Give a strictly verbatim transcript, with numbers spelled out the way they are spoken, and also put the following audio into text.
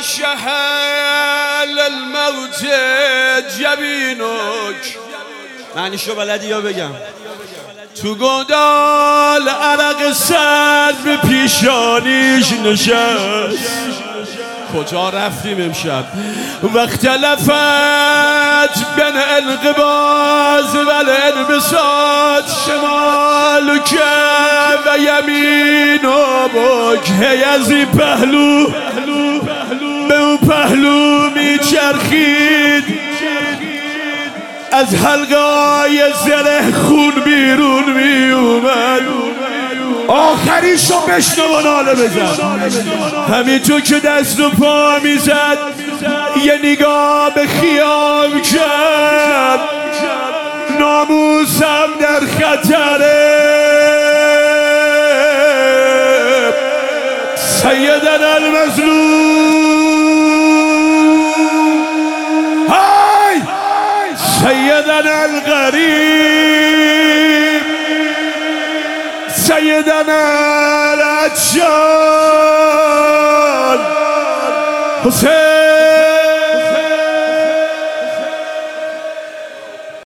شهل الموت جبینک. معنیشو بلدی یا بگم؟ تو گودال عرق سر به پیشانیش نشست. کجا رفتیم امشب؟ وقت لفت بین انقباض و الانبساط شمال که و یمین و بک. هی از این پهلو به اون پهلو میچرخید، از حلقای زره خون بیرون می اومد. آخریشو بشنو و ناله بزن. همینطور که دست و پا میزد یه نگاه به خیام کرد. ناموسم در خطره. سیدنا المظلوم، های سیدنا الغریب، سیدنا العطشان حسین.